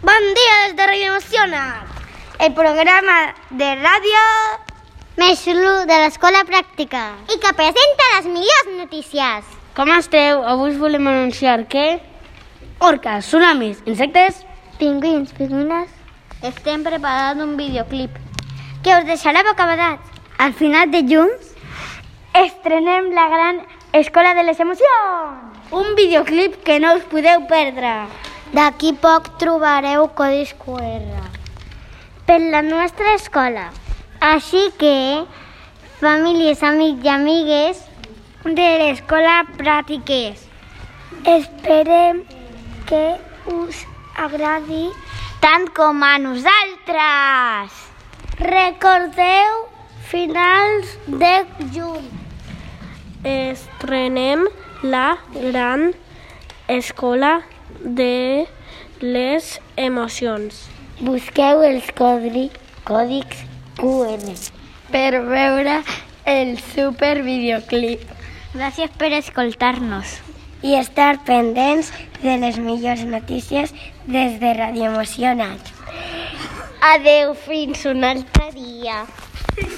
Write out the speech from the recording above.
Bon dia des de Radio Emocionat, el programa de ràdio més xulo de l'Escola Pràctica i que presenta les millors notícies. Com esteu? Avui us volem anunciar que... orques, tsunamis, insectes, Pingüins, pingüines. estem preparant un videoclip. Que us deixarà bocabadats. al final de juny estrenem la gran Escola de les Emocions. Un videoclip que no us podeu perdre. D'aquí poc trobareu codis QR per la nostra escola. Així que, famílies, amics i amigues De l'Escola Pràctiques. Esperem que us agradi tant com a nosaltres. Recordeu, finals de juny. Estrenem la gran Escola de les Emocions. Busqueu els còdics QR Per veure el super videoclip. Gràcies per escoltar-nos. I estar pendents de les millors notícies des de Radio Emocionat. Adeu, fins un altre dia.